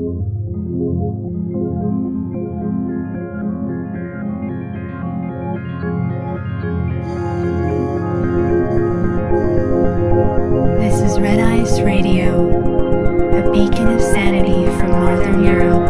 This is Red Ice Radio, a beacon of sanity from Northern Europe.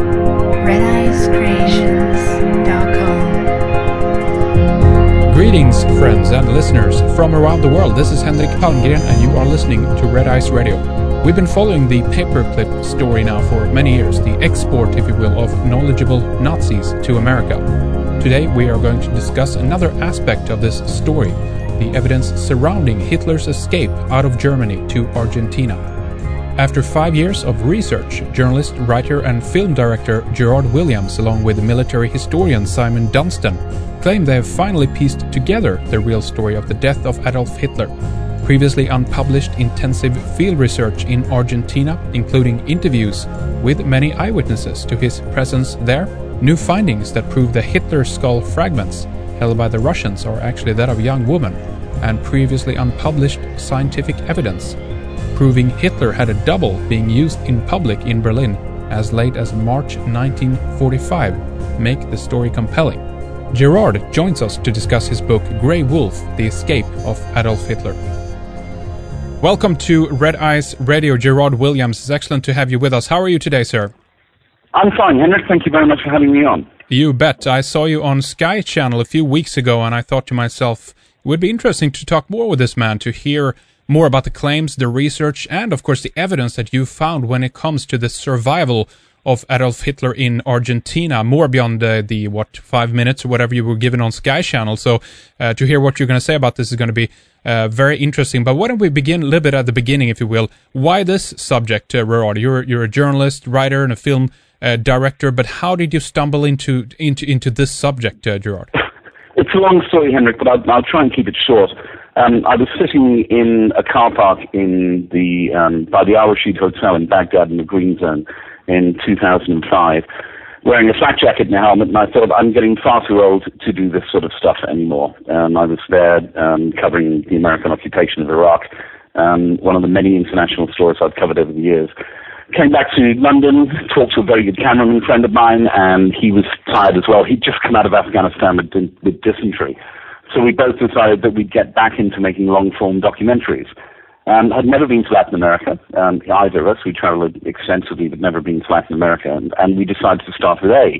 RedIceCreations.com. Greetings, friends and listeners from around the world. This is Henrik Palmgren, and you are listening to Red Ice Radio. We've been following the paperclip story now for many years, the export, if you will, of knowledgeable Nazis to America. Today, we are going to discuss another aspect of this story, the evidence surrounding Hitler's escape out of Germany to Argentina. After 5 years of research, journalist, writer and film director Gerard Williams, along with military historian Simon Dunstan, claim they have finally pieced together the real story of the death of Adolf Hitler. Previously unpublished intensive field research in Argentina, including interviews with many eyewitnesses to his presence there, new findings that prove the Hitler skull fragments held by the Russians are actually that of a young woman, and previously unpublished scientific evidence proving Hitler had a double being used in public in Berlin as late as March 1945 make the story compelling. Gerard joins us to discuss his book Grey Wolf, The Escape of Adolf Hitler. Welcome to Red Ice Radio, Gerard Williams. It's excellent to have you with us. How are you today, sir? I'm fine, Henrik. Thank you very much for having me on. You bet. I saw you on Sky Channel a few weeks ago, and I thought to myself, it would be interesting to talk more with this man, to hear more about the claims, the research, and of course the evidence that you found when it comes to the survival of Adolf Hitler in Argentina, more beyond the 5 minutes or whatever you were given on Sky Channel. So to hear what you're going to say about this is going to be very interesting. But why don't we begin a little bit at the beginning, if you will. Why this subject, Gerard? You're a journalist, writer, and a film director, but how did you stumble into this subject, Gerard? It's a long story, Henrik, but I'll try and keep it short. I was sitting in a car park in by the Al Rashid Hotel in Baghdad in the Green Zone in 2005, wearing a flak jacket and a helmet, and I thought, I'm getting far too old to do this sort of stuff anymore. I was there covering the American occupation of Iraq, one of the many international stories I've covered over the years. Came back to London, talked to a very good cameraman friend of mine, and he was tired as well. He'd just come out of Afghanistan with dysentery. So we both decided that we'd get back into making long-form documentaries. Had never been to Latin America, either of us. We traveled extensively, but never been to Latin America, and we decided to start with A.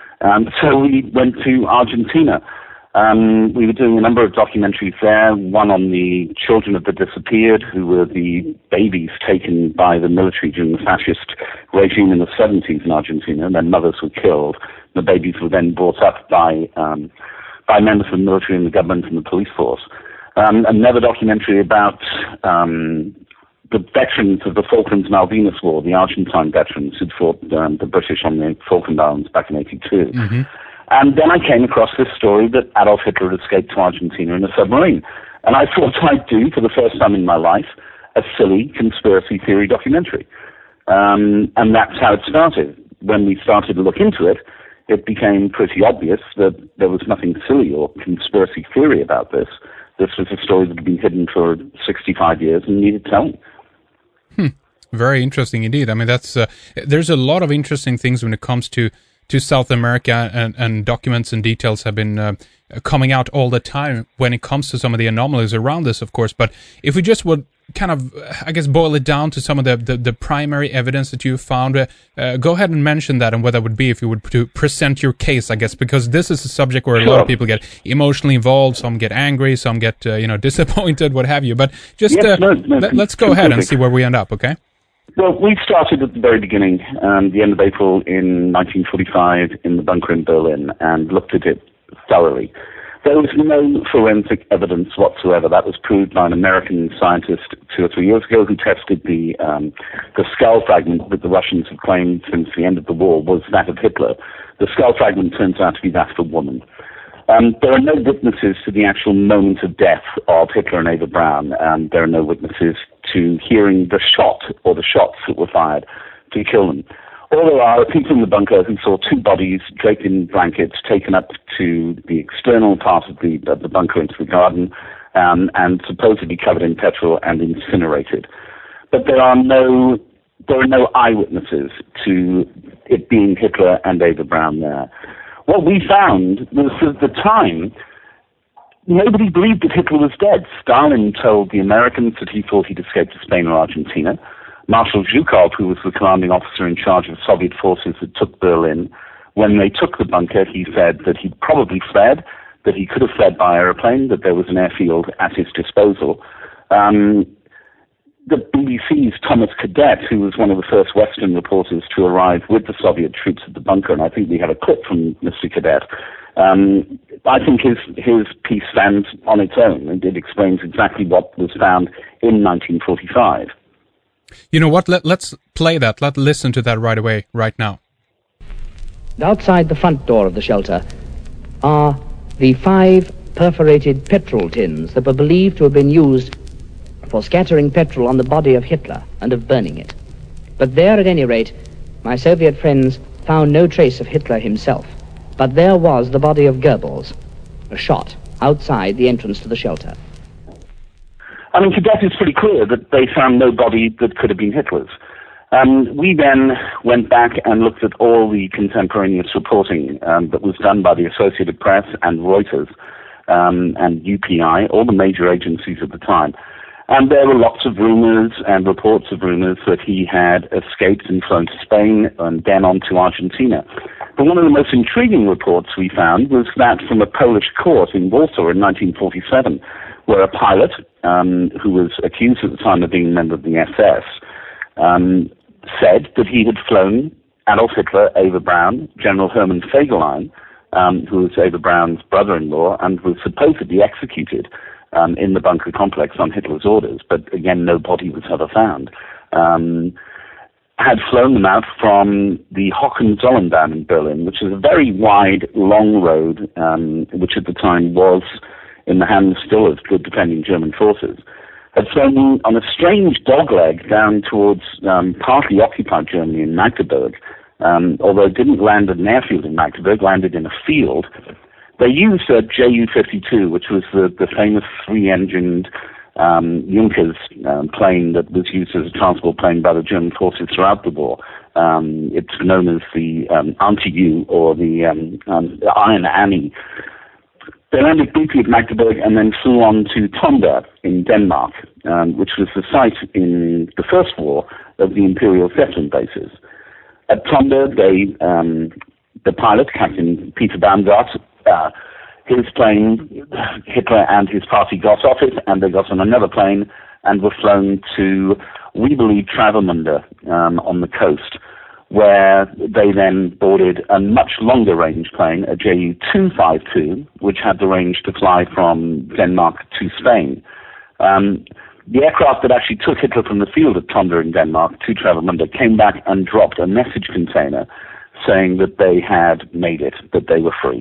So we went to Argentina. We were doing a number of documentaries there, one on the children of the disappeared, who were the babies taken by the military during the fascist regime in the 70s in Argentina, and their mothers were killed. The babies were then brought up by members of the military and the government and the police force. Another documentary about the veterans of the Falklands Malvinas War, the Argentine veterans who'd fought the British on the Falkland Islands back in 82. Mm-hmm. And then I came across this story that Adolf Hitler had escaped to Argentina in a submarine. And I thought I'd do, for the first time in my life, a silly conspiracy theory documentary. And that's how it started. When we started to look into it, it became pretty obvious that there was nothing silly or conspiracy theory about this. This was a story that had been hidden for 65 years and needed telling. Very interesting indeed. I mean, that's there's a lot of interesting things when it comes to South America, and documents and details have been coming out all the time when it comes to some of the anomalies around this, of course. But if we just would kind of, I guess, boil it down to some of the primary evidence that you found, go ahead and mention that and what that would be if you would to present your case, I guess, because this is a subject where a lot of people get emotionally involved, some get angry, some get disappointed, what have you. But just let's go ahead and see where we end up, okay? Well, we started at the very beginning, the end of April in 1945 in the bunker in Berlin, and looked at it thoroughly. There was no forensic evidence whatsoever. That was proved by an American scientist 2 or 3 years ago who tested the skull fragment that the Russians have claimed since the end of the war was that of Hitler. The skull fragment turns out to be that of a woman. There are no witnesses to the actual moment of death of Hitler and Eva Braun. There are no witnesses to hearing the shot or the shots that were fired to kill them. All there are people in the bunker who saw two bodies draped in blankets taken up to the external part of the bunker into the garden and supposedly covered in petrol and incinerated. But there are no there are no eyewitnesses to it being Hitler and Eva Braun there. What we found was that at the time, nobody believed that Hitler was dead. Stalin told the Americans that he thought he'd escaped to Spain or Argentina. Marshal Zhukov, who was the commanding officer in charge of Soviet forces that took Berlin, when they took the bunker, he said that he'd probably fled, that he could have fled by aeroplane, that there was an airfield at his disposal. The BBC's Thomas Cadet, who was one of the first Western reporters to arrive with the Soviet troops at the bunker, and I think we have a clip from Mr. Cadet, I think his piece stands on its own, and it explains exactly what was found in 1945. You know what? Let's play that. Let's listen to that right away, right now. Outside the front door of the shelter are the 5 perforated petrol tins that were believed to have been used for scattering petrol on the body of Hitler and of burning it. But there, at any rate, my Soviet friends found no trace of Hitler himself. But there was the body of Goebbels, shot outside the entrance to the shelter. I mean, Cadet is pretty clear that they found no body that could have been Hitler's. We then went back and looked at all the contemporaneous reporting that was done by the Associated Press and Reuters and UPI, all the major agencies at the time. And there were lots of rumors and reports of rumors that he had escaped and flown to Spain and then on to Argentina. But one of the most intriguing reports we found was that from a Polish court in Warsaw in 1947, where a pilot who was accused at the time of being a member of the SS said that he had flown Adolf Hitler, Eva Braun, General Hermann Fegelein, who was Eva Braun's brother-in-law, and was supposedly executed in the bunker complex on Hitler's orders, but again, no body was ever found, had flown them out from the Hohenzollern in Berlin, which is a very wide, long road, which at the time was in the hands still of good defending German forces, had flown on a strange dogleg down towards partly occupied Germany in Magdeburg, although it didn't land at an airfield in Magdeburg, landed in a field. They used a Ju-52, which was the famous 3-engined Junkers plane that was used as a transport plane by the German forces throughout the war. It's known as the Anti-U or the Iron Annie. They landed briefly at Magdeburg and then flew on to Tonder in Denmark, which was the site in the First War of the Imperial Zeppelin bases. At Tonder, the pilot, Captain Peter Baumgart, his plane, Hitler and his party got off it, and they got on another plane and were flown to, we believe, Travemünde on the coast, where they then boarded a much longer range plane, a Ju-252, which had the range to fly from Denmark to Spain. The aircraft that actually took Hitler from the field at Tonder in Denmark to Travemünde came back and dropped a message container saying that they had made it, that they were free.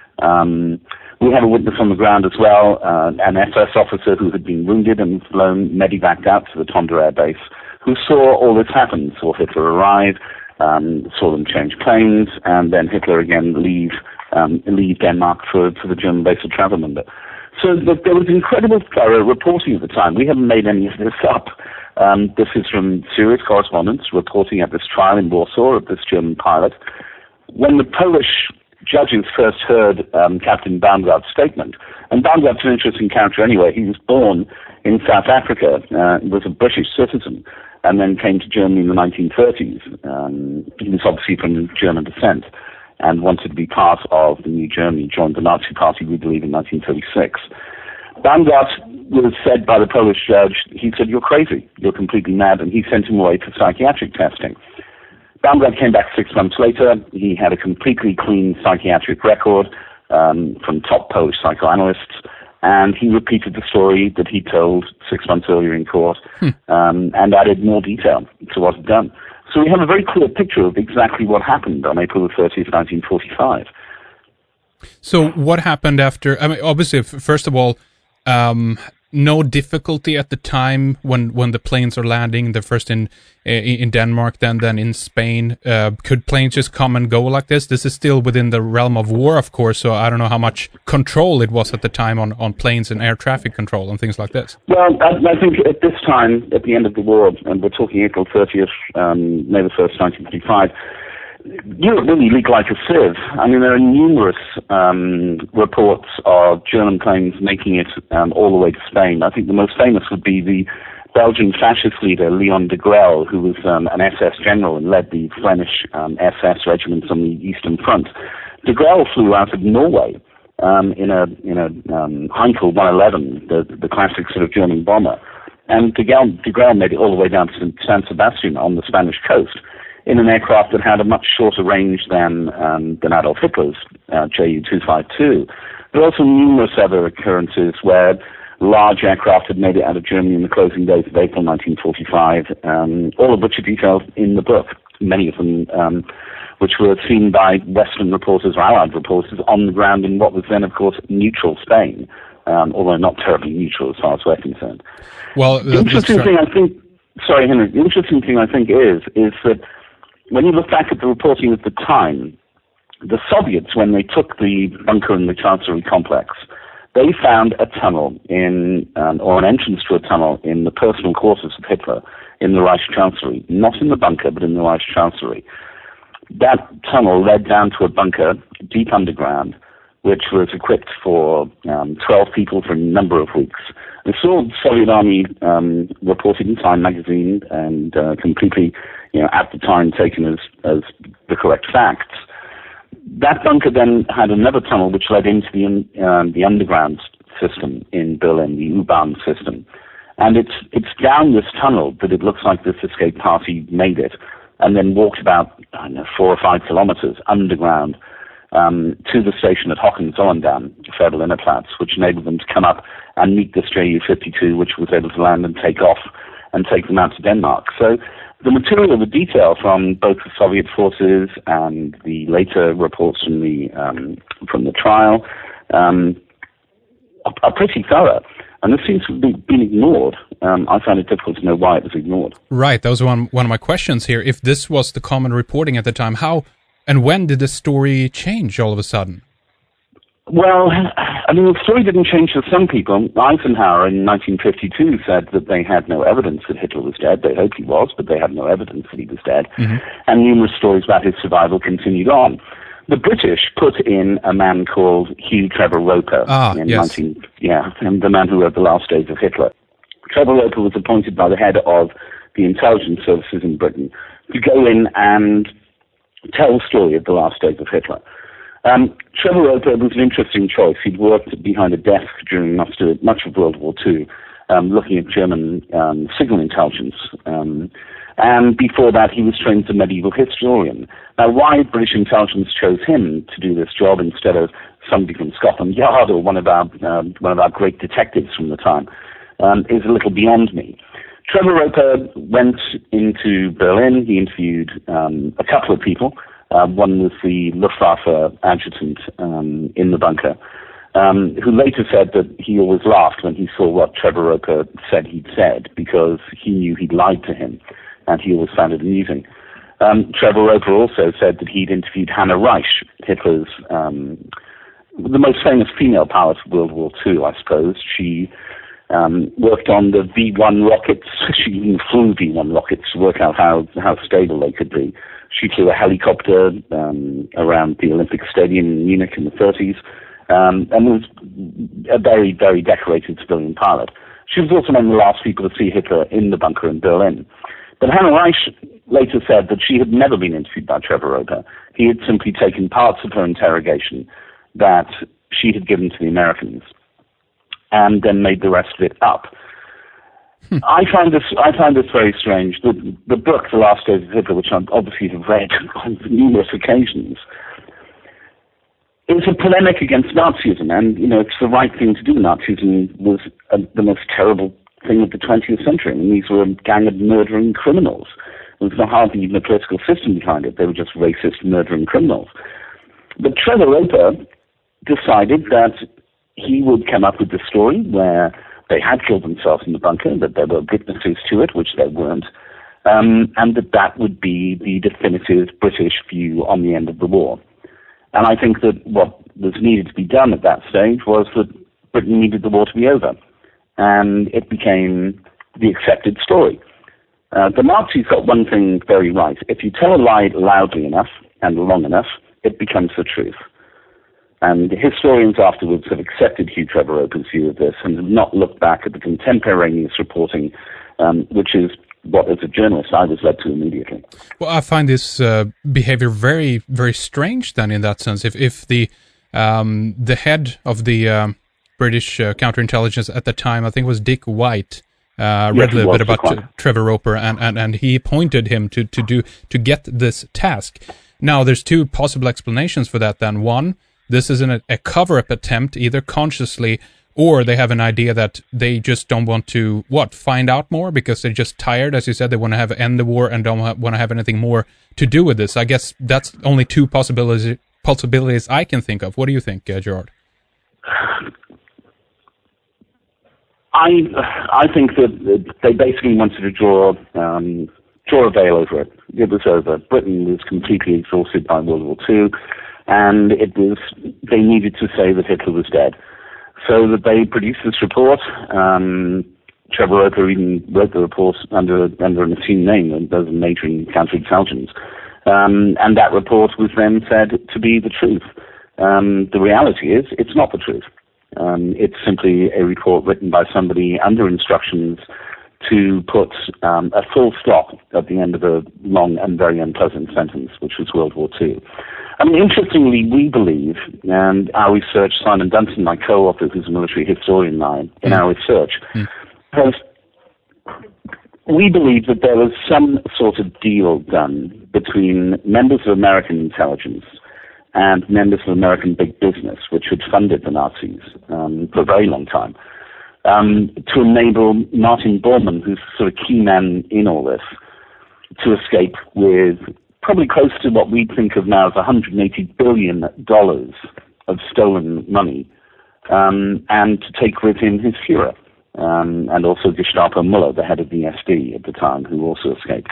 We had a witness on the ground as well, an SS officer who had been wounded and flown medevaced out to the Tonder Air Base, who saw all this happen, saw Hitler arrive, saw them change planes, and then Hitler again leave Denmark for the German base at Travemünde. So there was incredible thorough reporting at the time. We haven't made any of this up. This is from serious correspondence reporting at this trial in Warsaw of this German pilot. When the Polish judges first heard Captain Baumgart's statement, and Baumgart's an interesting character anyway. He was born in South Africa, was a British citizen, and then came to Germany in the 1930s. He was obviously from German descent and wanted to be part of the new Germany, joined the Nazi Party, we believe, in 1936. Baumgart was said by the Polish judge, he said, "You're crazy, you're completely mad," and he sent him away for psychiatric testing. Baumgart came back 6 months later. He had a completely clean psychiatric record from top Polish psychoanalysts, and he repeated the story that he told 6 months earlier in court and added more detail to what he'd done. So we have a very clear picture of exactly what happened on April the 30th, 1945. So what happened after? I mean, obviously, first of all, no difficulty at the time when the planes are landing? They're first in Denmark, then in Spain. Could planes just come and go like this? This is still within the realm of war, of course, so I don't know how much control it was at the time on planes and air traffic control and things like this. Well, I think at this time, at the end of the war, and we're talking April 30th, May the 1st, 1955, Europe really leaked like a sieve. I mean, there are numerous reports of German planes making it all the way to Spain. I think the most famous would be the Belgian fascist leader, Leon de Grelle, who was an SS general and led the Flemish SS regiments on the Eastern Front. De Grelle flew out of Norway in a Heinkel 111, the classic sort of German bomber. And de Grelle made it all the way down to San Sebastian on the Spanish coast, in an aircraft that had a much shorter range than Adolf Hitler's Ju-252. There are also numerous other occurrences where large aircraft had made it out of Germany in the closing days of April 1945, all of which are detailed in the book, many of them which were seen by Western reporters or Allied reporters on the ground in what was then, of course, neutral Spain, although not terribly neutral as far as we're concerned. Well, the interesting thing, I think, sorry, Henry, the interesting thing I think is that when you look back at the reporting at the time, the Soviets, when they took the bunker in the Chancellery complex, they found a tunnel or an entrance to a tunnel in the personal quarters of Hitler in the Reich Chancellery, not in the bunker, but in the Reich Chancellery. That tunnel led down to a bunker deep underground, which was equipped for 12 people for a number of weeks. The Soviet Army reported in Time magazine and completely, at the time taken as the correct facts. That bunker then had another tunnel which led into the underground system in Berlin, the U-Bahn system. And it's down this tunnel that it looks like this escape party made it, and then walked about 4 or 5 kilometers underground to the station at Hohenzollern-Damm, Fehrbelliner Platz, which enabled them to come up and meet this Ju-52, which was able to land and take off and take them out to Denmark. So the material, the detail from both the Soviet forces and the later reports from the trial are pretty thorough. And this seems to have been ignored. I find it difficult to know why it was ignored. Right. That was one of my questions here. If this was the common reporting at the time, how and when did the story change all of a sudden? Well, I mean, the story didn't change for some people. Eisenhower in 1952 said that they had no evidence that Hitler was dead. They hoped he was, but they had no evidence that he was dead. Mm-hmm. And numerous stories about his survival continued on. The British put in a man called Hugh Trevor Roper and the man who wrote The Last Days of Hitler. Trevor Roper was appointed by the head of the intelligence services in Britain to go in and tell the story of the last days of Hitler. Trevor Roper was an interesting choice. He'd worked behind a desk during much of World War II, looking at German signal intelligence. And before that, he was trained as a medieval historian. Now, why British intelligence chose him to do this job instead of somebody from Scotland Yard or one of our great detectives from the time is a little beyond me. Trevor Roper went into Berlin. He interviewed a couple of people. One was the Luftwaffe adjutant in the bunker, who later said that he always laughed when he saw what Trevor Roper said he'd said, because he knew he'd lied to him, and he always found it amusing. Trevor Roper also said that he'd interviewed Hannah Reich, Hitler's the most famous female pilot of World War II, I suppose. She worked on the V-1 rockets. She even flew V-1 rockets to work out how stable they could be. She flew a helicopter around the Olympic Stadium in Munich in the 30s, and was a very, very decorated civilian pilot. She was also one of the last people to see Hitler in the bunker in Berlin. But Hannah Reich later said that she had never been interviewed by Trevor Roper. He had simply taken parts of her interrogation that she had given to the Americans and then made the rest of it up. I find this very strange. The book, The Last Days of Hitler, which I obviously have read on numerous occasions, is a polemic against Nazism, and it's the right thing to do. Nazism was the most terrible thing of the 20th century. I mean, these were a gang of murdering criminals. There was hardly even a political system behind it. They were just racist, murdering criminals. But Trevor Roper decided that he would come up with this story where they had killed themselves in the bunker, that there were witnesses to it, which there weren't, and that would be the definitive British view on the end of the war. And I think that what was needed to be done at that stage was that Britain needed the war to be over, and it became the accepted story. The Nazis got one thing very right. If you tell a lie loudly enough and long enough, it becomes the truth. And historians afterwards have accepted Hugh Trevor Roper's view of this and have not looked back at the contemporaneous reporting, which is what, as a journalist, I was led to immediately. Well, I find this behavior very, very strange then in that sense. If the head of the British counterintelligence at the time, I think it was Dick White, read a little bit about Trevor Roper, and he appointed him to get this task. Now, there's two possible explanations for that then. One, this is a cover-up attempt, either consciously or they have an idea that they just don't want to, find out more because they're just tired, as you said, they want to end the war and don't want to have anything more to do with this. I guess that's only two possibilities I can think of. What do you think, Gerard? I think that they basically wanted to draw a veil over it. It was over. Britain was completely exhausted by World War II, and they needed to say that Hitler was dead. So that they produced this report. Trevor Roper even wrote the report under an assumed name, as a major in counterintelligence. And that report was then said to be the truth. The reality is, it's not the truth. It's simply a report written by somebody under instructions to put a full stop at the end of a long and very unpleasant sentence, which was World War II. I mean, interestingly, we believe, and our research, Simon Dunson, my co-author, who's a military historian now, in our research, we believe that there was some sort of deal done between members of American intelligence and members of American big business, which had funded the Nazis for a very long time, to enable Martin Bormann, who's sort of key man in all this, to escape with probably close to what we think of now as $180 billion of stolen money, and to take with him his Führer, and also Gestapo Muller, the head of the SD at the time, who also escaped.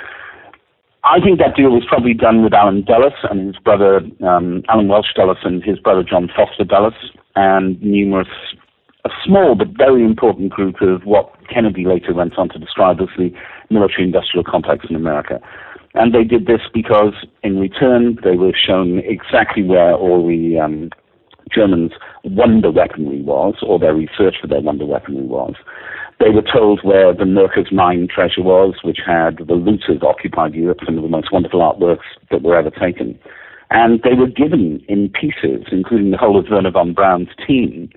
I think that deal was probably done with Alan Dulles and his brother, Alan Welsh Dulles and his brother John Foster Dulles, and a small but very important group of what Kennedy later went on to describe as the military-industrial complex in America. And they did this because, in return, they were shown exactly where all the Germans' wonder weaponry was, or their research for their wonder weaponry was. They were told where the Merkers mine treasure was, which had the looters occupied Europe, some of the most wonderful artworks that were ever taken. And they were given in pieces, including the whole of Werner von Braun's team,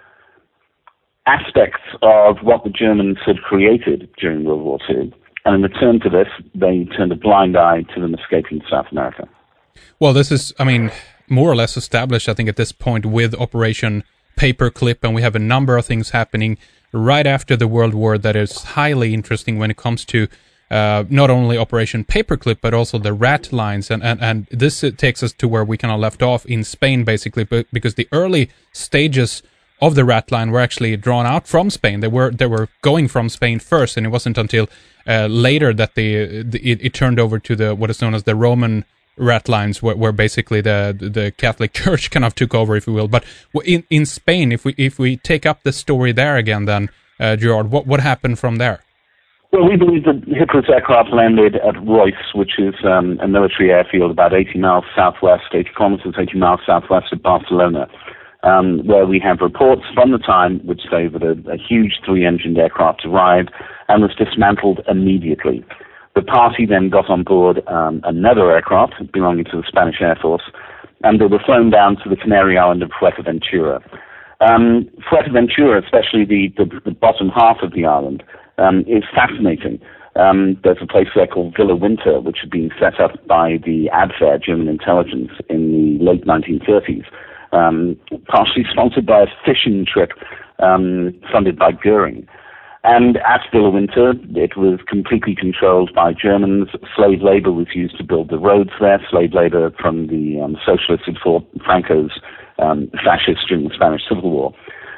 aspects of what the Germans had created during World War II. And in return to this, they turned a blind eye to them escaping to South America. Well, this is, more or less established, I think, at this point with Operation Paperclip, and we have a number of things happening right after the World War that is highly interesting when it comes to not only Operation Paperclip, but also the rat lines. And this takes us to where we kind of left off in Spain, basically, because the early stages of the rat line were actually drawn out from Spain. They were going from Spain first, and it wasn't until later that it turned over to what is known as the Roman rat lines, where basically the Catholic Church kind of took over, if you will. But in Spain, if we take up the story there again, then Gerard, what happened from there? Well, we believe that Hitler's aircraft landed at Reus, which is a military airfield about 80 kilometers southwest of Barcelona. Where we have reports from the time which say that a huge three-engined aircraft arrived and was dismantled immediately. The party then got on board another aircraft belonging to the Spanish Air Force, and they were flown down to the Canary Island of Fuerteventura. Fuerteventura, especially the bottom half of the island, is fascinating. There's a place there called Villa Winter, which had been set up by the Abwehr, German intelligence, in the late 1930s. Partially sponsored by a fishing trip funded by Goering. And at Villa Winter, it was completely controlled by Germans. Slave labor was used to build the roads there, slave labor from the socialists who fought Franco's fascists during the Spanish Civil War.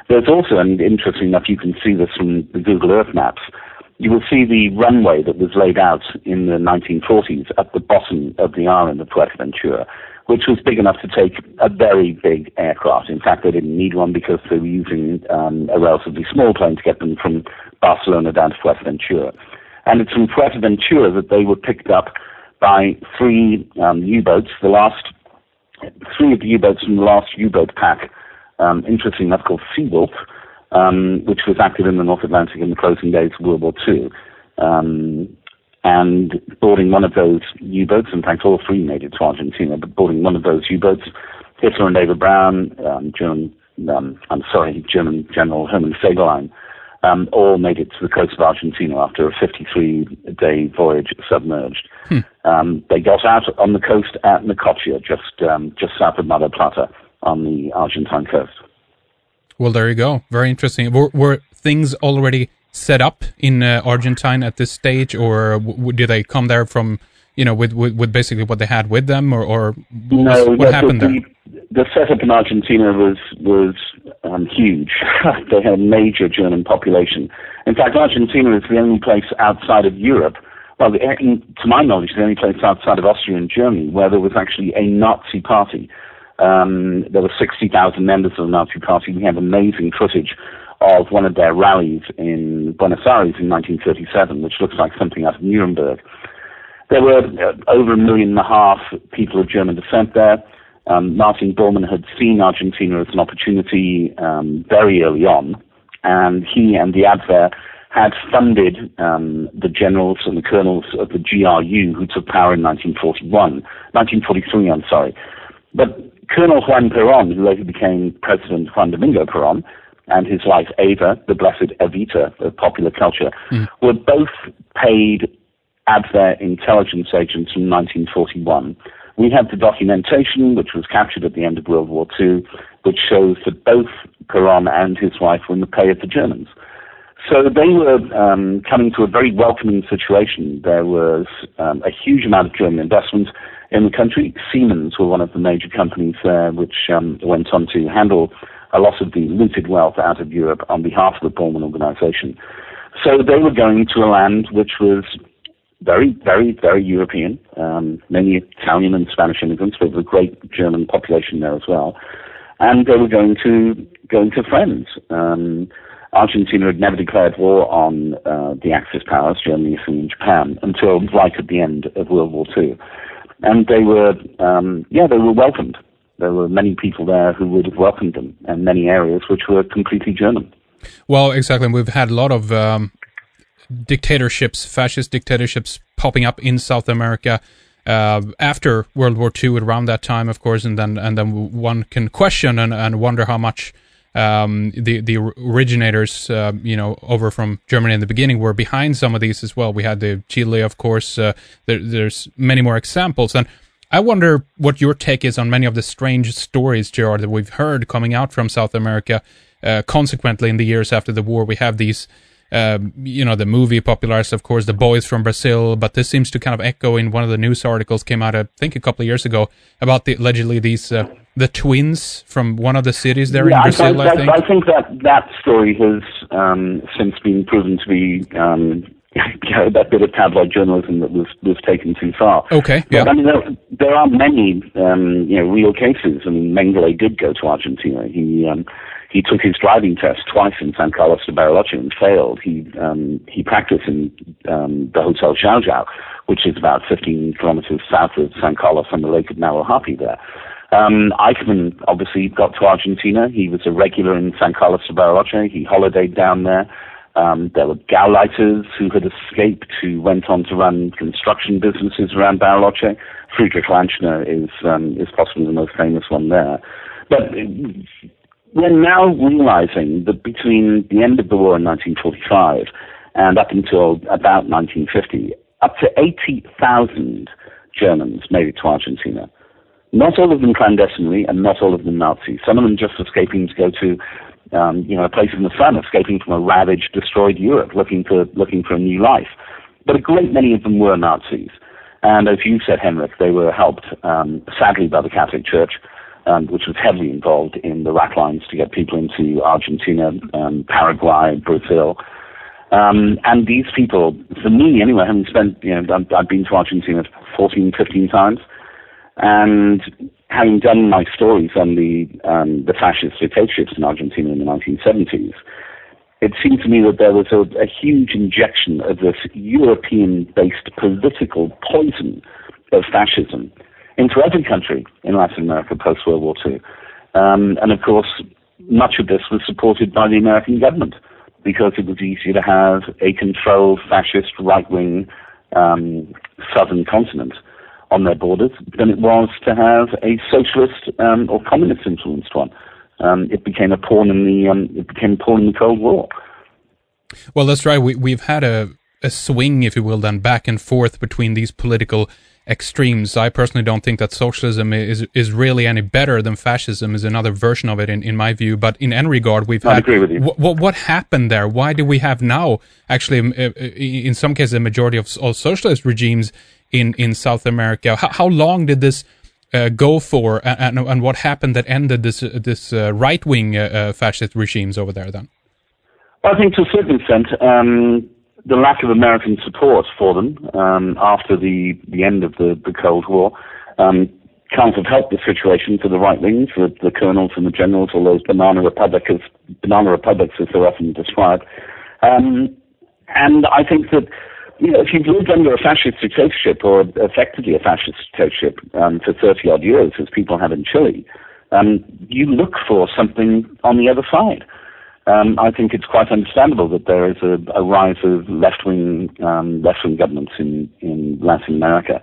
There's also, and interesting enough, you can see this from the Google Earth maps, you will see the runway that was laid out in the 1940s at the bottom of the island of Fuerteventura, which was big enough to take a very big aircraft. In fact, they didn't need one because they were using a relatively small plane to get them from Barcelona down to Fuerteventura. And it's from Fuerteventura that they were picked up by three U-boats, three of the U-boats from the last U-boat pack, interesting enough, called Seawolf, which was active in the North Atlantic in the closing days of World War II. And boarding one of those U-boats, in fact, all three made it to Argentina, but boarding one of those U-boats, Hitler and Eva Braun, German General Hermann Fegelein, all made it to the coast of Argentina after a 53-day voyage submerged. They got out on the coast at Nicosia, just south of Mar del Plata, on the Argentine coast. Well, there you go. Very interesting. Were things already set up in Argentine at this stage, or did they come there from, with basically what they had with them, or what happened there? The setup in Argentina was huge. They had a major German population. In fact, Argentina is the only place outside of Europe, well, to my knowledge, the only place outside of Austria and Germany where there was actually a Nazi party. There were 60,000 members of the Nazi party. We have amazing footage of one of their rallies in Buenos Aires in 1937, which looks like something out of Nuremberg. There were over 1.5 million people of German descent there. Martin Bormann had seen Argentina as an opportunity very early on, and he and the Abwehr had funded the generals and the colonels of the GRU who took power in 1943. But Colonel Juan Perón, who later became President Juan Domingo Perón, and his wife Eva, the blessed Evita of popular culture, were both paid Abwehr intelligence agents in 1941. We have the documentation, which was captured at the end of World War II, which shows that both Perón and his wife were in the pay of the Germans. So they were coming to a very welcoming situation. There was a huge amount of German investment in the country. Siemens were one of the major companies there, which went on to handle a lot of the looted wealth out of Europe on behalf of the Bormann organization. So they were going to a land which was very, very, very European. Many Italian and Spanish immigrants, but with a great German population there as well. And they were going to friends. Argentina had never declared war on the Axis powers, Germany, Italy, and Japan, until right at the end of World War II. And they were welcomed. There were many people there who would have welcomed them, and many areas which were completely German. Well, exactly. We've had a lot of dictatorships, fascist dictatorships, popping up in South America after World War II. Around that time, of course, and then one can question and wonder how much the originators, over from Germany in the beginning, were behind some of these as well. We had the Chile, of course. There's many more examples, and I wonder what your take is on many of the strange stories, Gerard, that we've heard coming out from South America. Consequently, in the years after the war, we have these, the movie popularized, of course, The Boys from Brazil, but this seems to kind of echo in one of the news articles came out, I think, a couple of years ago about allegedly these the twins from one of the cities there in Brazil. I think that story has since been proven to be that bit of tabloid journalism that was taken too far. Okay, yeah. But, I mean, there are many real cases. I mean, Mengele did go to Argentina. He took his driving test twice in San Carlos de Bariloche and failed. He practiced in the Hotel João João, which is about 15 kilometers south of San Carlos on the Lake of Nahuelhuapi there. Eichmann obviously got to Argentina. He was a regular in San Carlos de Bariloche. He holidayed down there. There were Gauleiters who had escaped, who went on to run construction businesses around Bariloche. Friedrich Lanchner is possibly the most famous one there. But we're now realizing that between the end of the war in 1945 and up until about 1950, up to 80,000 Germans made it to Argentina. Not all of them clandestinely, and not all of them Nazis. Some of them just escaping to go to a place in the sun, escaping from a ravaged, destroyed Europe, looking for a new life. But a great many of them were Nazis. And as you said, Henrik, they were helped, sadly, by the Catholic Church. which was heavily involved in the rat lines to get people into Argentina, Paraguay, Brazil. And these people, for me anyway, having spent, I've been to Argentina 14, 15 times, and having done my stories on the fascist dictatorships in Argentina in the 1970s, it seemed to me that there was a huge injection of this European-based political poison of fascism into every country in Latin America post-World War II. And of course, much of this was supported by the American government because it was easier to have a controlled fascist right-wing southern continent on their borders than it was to have a socialist or communist-influenced one. It became a pawn in the Cold War. Well, that's right. We've had a swing, if you will, then back and forth between these political extremes. I personally don't think that socialism is really any better than fascism, is another version of it in my view. But in any regard, we've had... I agree with you. What happened there? Why do we have now, actually, in some cases, a majority of all socialist regimes in South America? How long did this go for, and what happened that ended this right-wing fascist regimes over there then? I think to a certain extent, the lack of American support for them after the end of the Cold War can't have helped the situation for the right wing, for the colonels and the generals, all those banana republics as they're often described. And I think that if you've lived under a fascist dictatorship, or effectively a fascist dictatorship, for 30-odd years, as people have in Chile, you look for something on the other side. I think it's quite understandable that there is a rise of left-wing governments in Latin America.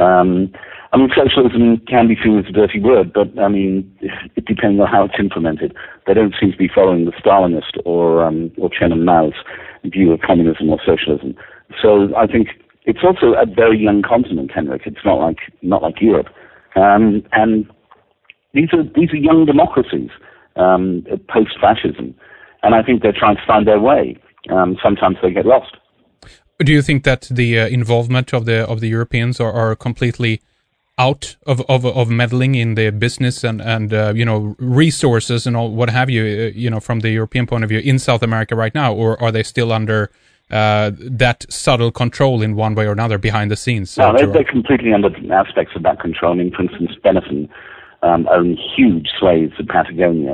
Socialism can be seen as a dirty word, but it depends on how it's implemented. They don't seem to be following the Stalinist or Chairman Mao's view of communism or socialism. So I think it's also a very young continent, Henrik. It's not like Europe, and these are young democracies post-fascism, and I think they're trying to find their way. Sometimes they get lost. Do you think that the involvement of the Europeans are completely out of meddling in the business and resources and all what have you, from the European point of view in South America right now, or are they still under that subtle control in one way or another behind the scenes? No, they're completely under aspects of that control. For instance, Benetton own huge swathes of Patagonia.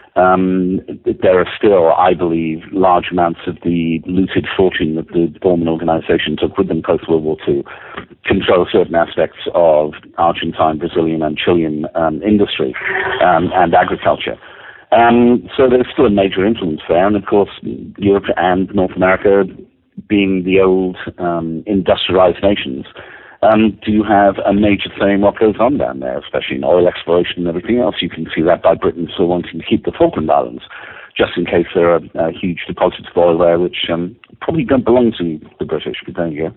There are still, I believe, large amounts of the looted fortune that the Bormann organization took with them post-World War II control certain aspects of Argentine, Brazilian, and Chilean industry and agriculture. So there's still a major influence there. And, of course, Europe and North America, being the old industrialized nations, do have a major say in what goes on down there, especially in oil exploration and everything else. You can see that by Britain still wanting to keep the Falkland Islands, just in case there are huge deposits of oil there, which probably don't belong to the British, but there you go.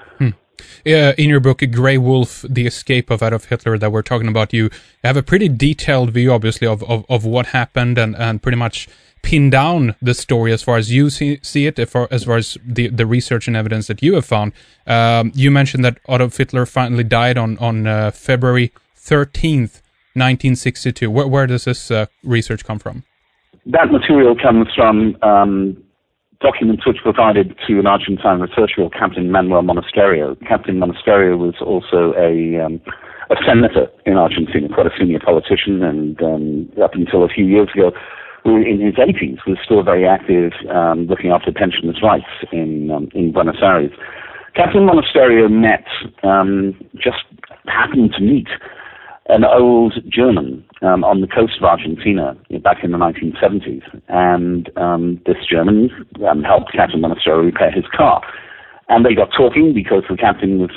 In your book, Grey Wolf, The Escape of Adolf Hitler, that we're talking about, you have a pretty detailed view, obviously, of what happened and pretty much pin down the story as far as you see it, as far as the research and evidence that you have found. You mentioned that Adolf Hitler finally died on February 13th, 1962. Where does this research come from? That material comes from documents which were provided to an Argentine researcher called Captain Manuel Monasterio. Captain Monasterio was also a senator in Argentina, quite a senior politician, and up until a few years ago, in his 80s, was still very active looking after pensioners' rights in Buenos Aires. Captain Monasterio just happened to meet an old German on the coast of Argentina back in the 1970s. And this German helped Captain Monasterio repair his car. And they got talking because the captain was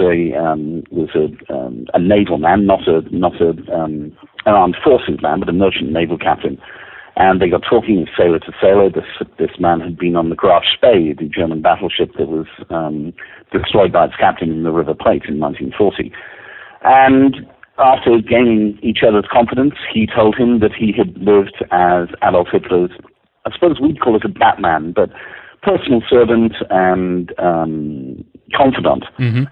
a naval man, not an armed forces man, but a merchant naval captain. And they got talking sailor to sailor. This man had been on the Graf Spee, the German battleship that was destroyed by its captain in the River Plate in 1940. And after gaining each other's confidence, he told him that he had lived as Adolf Hitler's, I suppose we'd call it a Batman, but personal servant and confidant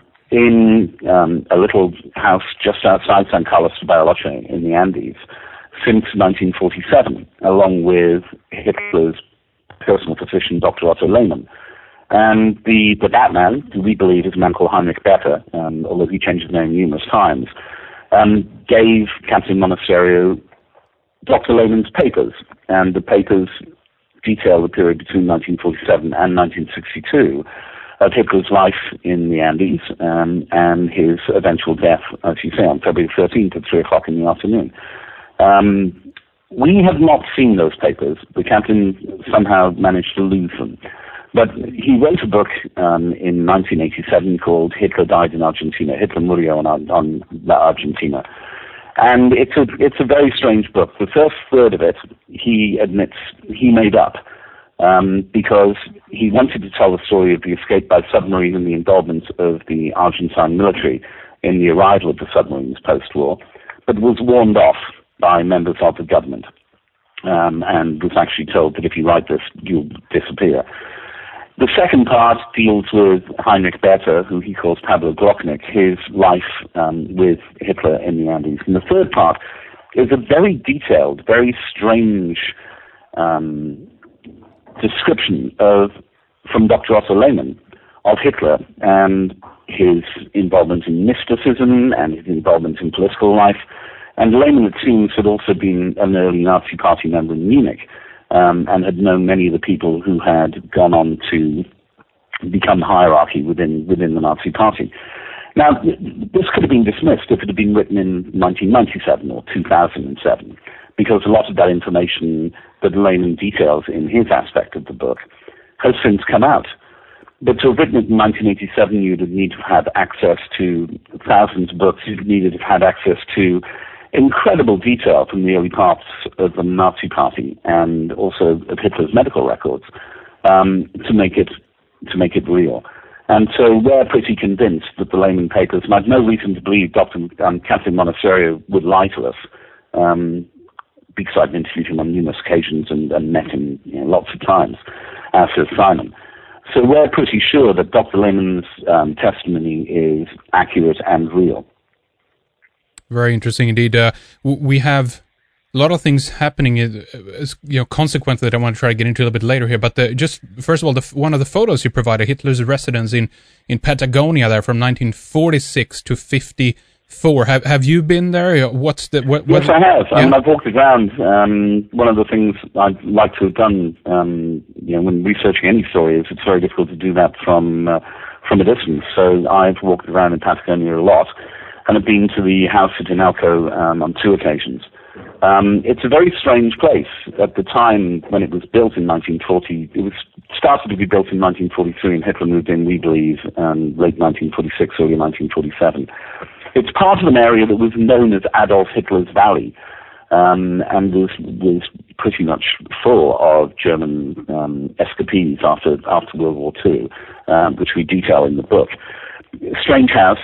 in a little house just outside San Carlos de Bariloche in the Andes since 1947, along with Hitler's personal physician, Dr. Otto Lehmann. And the Batman, who we believe is a man called Heinrich Bether, although he changed his name numerous times, gave Captain Monasterio Dr. Lehmann's papers, and the papers detail the period between 1947 and 1962 of Hitler's life in the Andes and his eventual death, as you say, on February 13th at 3 o'clock in the afternoon. We have not seen those papers. The captain somehow managed to lose them. But he wrote a book in 1987 called Hitler Died in Argentina, Hitler Murió on La Argentina. And it's a very strange book. The first third of it, he admits he made up because he wanted to tell the story of the escape by submarine and the involvement of the Argentine military in the arrival of the submarines post-war, but was warned off by members of the government and was actually told that if you write this, you'll disappear. The second part deals with Heinrich Bether, who he calls Pablo Glockner, his life with Hitler in the Andes. And the third part is a very detailed, very strange description from Dr. Otto Lehmann of Hitler and his involvement in mysticism and his involvement in political life. And Lehmann, it seems, had also been an early Nazi Party member in Munich. And had known many of the people who had gone on to become hierarchy within the Nazi Party. Now, this could have been dismissed if it had been written in 1997 or 2007, because a lot of that information that Lehmann details in his aspect of the book has since come out. But to have written it in 1987, you'd need to have access to thousands of books. You'd need to have access to incredible detail from the early parts of the Nazi Party and also of Hitler's medical records to make it real. And so we're pretty convinced that the Lehmann papers, and I've no reason to believe Captain Monasterio would lie to us, because I've interviewed him on numerous occasions and met him lots of times, as has Simon. So we're pretty sure that Dr. Lehmann's testimony is accurate and real. Very interesting indeed. We have a lot of things happening, consequently that I want to try to get into a little bit later here. But just first of all, one of the photos you provided, Hitler's residence in Patagonia, there from 1946 to 54. Have you been there? Yes, I have. Yeah. I've walked around. One of the things I'd like to have done, when researching any story, is it's very difficult to do that from a distance. So I've walked around in Patagonia a lot. And have been to the house at Inalco on 2 occasions. It's a very strange place. At the time when it was built in 1940, it was started to be built in 1943, and Hitler moved in, we believe, late 1946, early 1947. It's part of an area that was known as Adolf Hitler's Valley, and was pretty much full of German escapees after World War II, which we detail in the book. Strange house.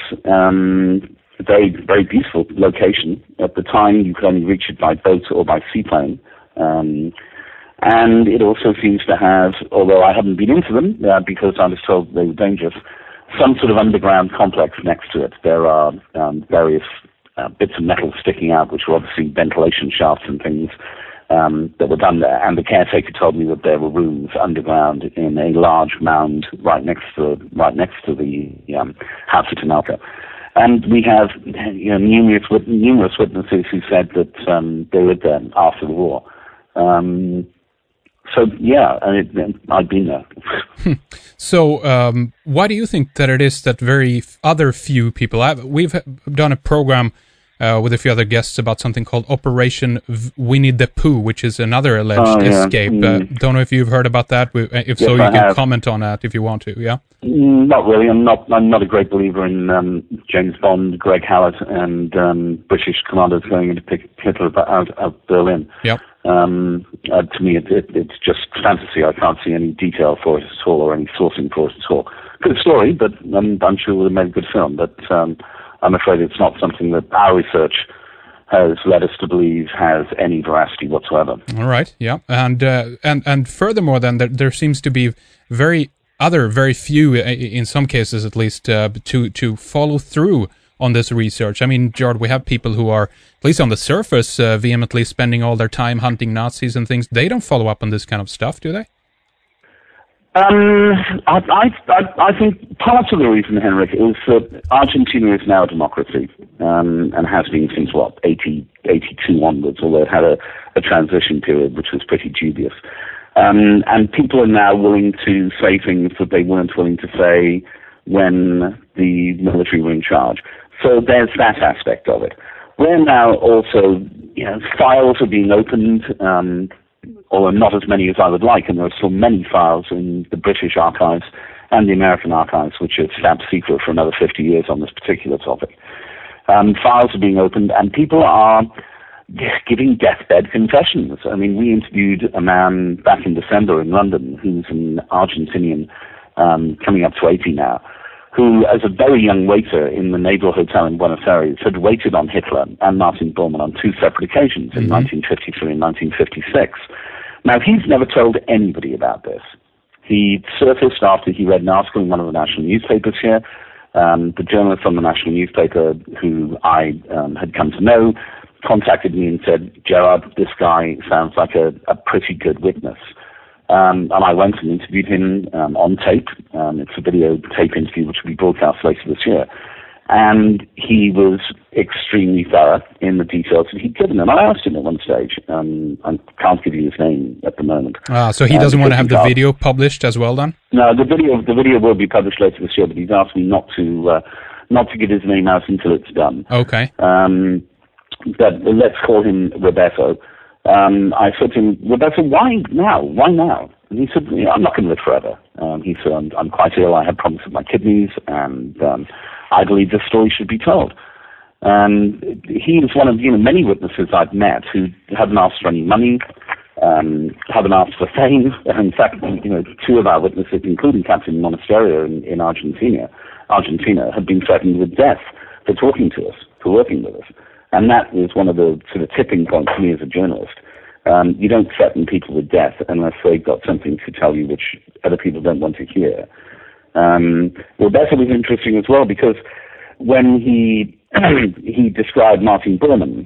Very, very beautiful location. At the time, you could only reach it by boat or by seaplane. And it also seems to have, although I haven't been into them because I was told they were dangerous, some sort of underground complex next to it. There are various bits of metal sticking out, which were obviously ventilation shafts and things that were done there. And the caretaker told me that there were rooms underground in a large mound right next to the house at Inalco. And we have numerous witnesses who said that they lived there after the war. So, yeah, I've been there. So, why do you think that it is that very other few people... We've done a program with a few other guests about something called Operation Winnie the Pooh, which is another alleged escape. Don't know if you've heard about that. If so, you can comment on that if you want to, yeah? Not really. I'm not a great believer in James Bond, Greg Hallett, and British commandos going into Hitler out of Berlin. Yep. To me, it's just fantasy. I can't see any detail for it at all or any sourcing for it at all. Good story, but I'm sure it would have made a good film. But I'm afraid it's not something that our research has led us to believe has any veracity whatsoever. All right, yeah. And furthermore, then, there seems to be very few, in some cases at least, to follow through on this research? I mean, Gerard, we have people who are, at least on the surface, vehemently spending all their time hunting Nazis and things. They don't follow up on this kind of stuff, do they? I think part of the reason, Henrik, is that Argentina is now a democracy, and has been since, 82 onwards, although it had a transition period which was pretty dubious. And people are now willing to say things that they weren't willing to say when the military were in charge. So there's that aspect of it. We're now also, files are being opened, although not as many as I would like, and there are still many files in the British archives and the American archives, which are stamped secret for another 50 years on this particular topic. Files are being opened, and people are giving deathbed confessions. I mean, we interviewed a man back in December in London who's an Argentinian, coming up to 80 now, who, as a very young waiter in the Naval Hotel in Buenos Aires, had waited on Hitler and Martin Bormann on two separate occasions, in 1953 and 1956. Now, he's never told anybody about this. He surfaced after he read an article in one of the national newspapers here. The journalist on the national newspaper, who I had come to know, contacted me and said, Gerard, this guy sounds like a pretty good witness. And I went and interviewed him on tape. It's a video tape interview which will be broadcast later this year. And he was extremely thorough in the details that he'd given. And I asked him at one stage, I can't give you his name at the moment. So he doesn't want to have the video published as well then? No, the video will be published later this year, but he's asked me not to give his name out until it's done. Okay. But let's call him Roberto. I said to him, Roberto, why now? Why now? And he said, I'm not going to live forever. He said, I'm quite ill. I had problems with my kidneys, and I believe this story should be told. And he was one of many witnesses I've met who haven't asked for any money, haven't asked for fame. In fact, two of our witnesses, including Captain Monasterio in Argentina, have been threatened with death for talking to us, for working with us. And that was one of the sort of tipping points for me as a journalist. You don't threaten people with death unless they've got something to tell you which other people don't want to hear. Roberto was interesting as well because when he described Martin Bormann,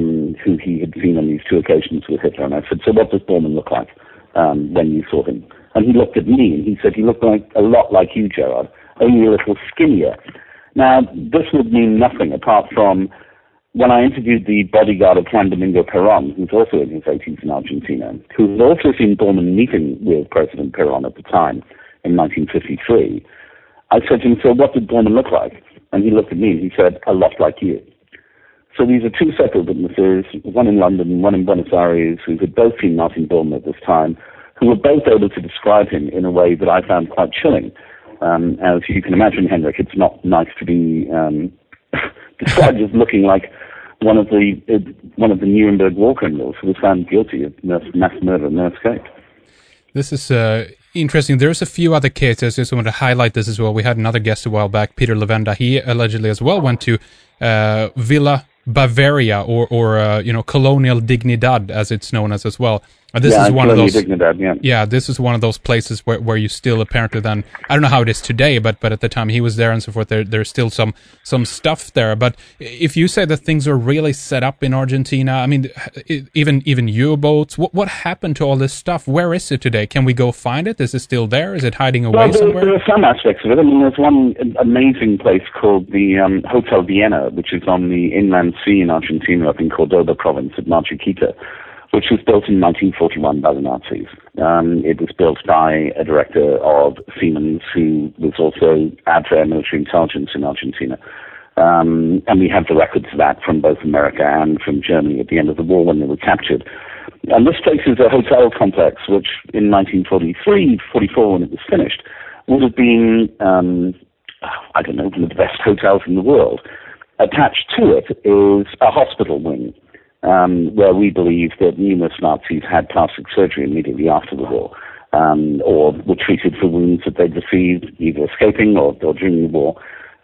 who he had seen on these two occasions with Hitler, and I said, so what does Bormann look like when you saw him? And he looked at me and he said, he looked a lot like you, Gerard, only a little skinnier. Now, this would mean nothing apart from when I interviewed the bodyguard of Juan Domingo Perón, who's also in his 80s in Argentina, who had also seen Bormann meeting with President Perón at the time in 1953, I said to him, so what did Bormann look like? And he looked at me and he said, a lot like you. So these are two separate witnesses, one in London, one in Buenos Aires, who had both seen Martin Bormann at this time, who were both able to describe him in a way that I found quite chilling. As you can imagine, Henrik, it's not nice to be described as looking like one of the Nuremberg war criminals who was found guilty of mass murder and then escaped. This is interesting. There's a few other cases. I just want to highlight this as well. We had another guest a while back, Peter Levenda. He allegedly as well went to Villa Bavaria or Colonial Dignidad, as it's known as well. This is one of those. Dignidad, yeah, this is one of those places where you still apparently then, I don't know how it is today, but at the time he was there and so forth, there's still some stuff there. But if you say that things are really set up in Argentina, I mean, even U-boats, what happened to all this stuff? Where is it today? Can we go find it? Is it still there? Is it hiding away somewhere? There are some aspects of it. I mean, there's one amazing place called the Hotel Vienna, which is on the inland sea in Argentina, up in Cordoba province at Mar Chiquita, which was built in 1941 by the Nazis. It was built by a director of Siemens who was also Abwehr military intelligence in Argentina. And we have the records of that from both America and from Germany at the end of the war when they were captured. And this place is a hotel complex which in 1943, 44 when it was finished, would have been, one of the best hotels in the world. Attached to it is a hospital wing, where we believe that numerous Nazis had plastic surgery immediately after the war, or were treated for wounds that they'd received either escaping or during the war.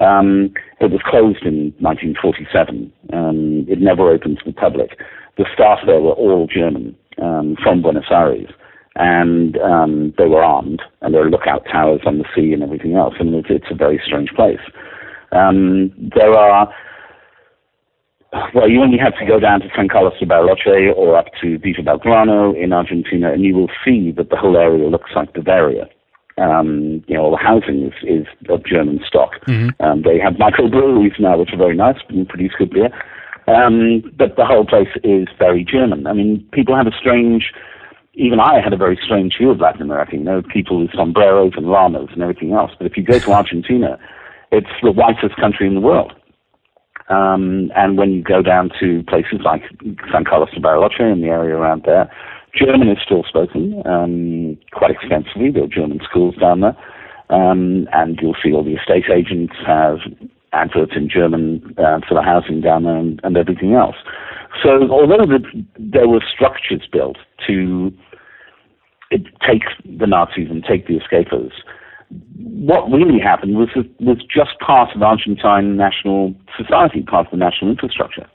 It was closed in 1947. It never opened to the public. The staff there were all German, from Buenos Aires, and they were armed, and there were lookout towers on the sea and everything else, and it's a very strange place. There are, well, you only have to go down to San Carlos de Bariloche or up to Villa Belgrano in Argentina, and you will see that the whole area looks like Bavaria. All the housing is of German stock. Mm-hmm. They have microbreweries now, which are very nice and produce good beer. But the whole place is very German. I mean, people have even I had a very strange view of Latin America. People with sombreros and llamas and everything else. But if you go to Argentina, it's the whitest country in the world. And when you go down to places like San Carlos de Bariloche and the area around there, German is still spoken quite extensively. There are German schools down there. And you'll see all the estate agents have adverts in German for the housing down there and everything else. So although there were structures built to take the Nazis and take the escapers, what really happened was just part of Argentine national society, part of the national infrastructure.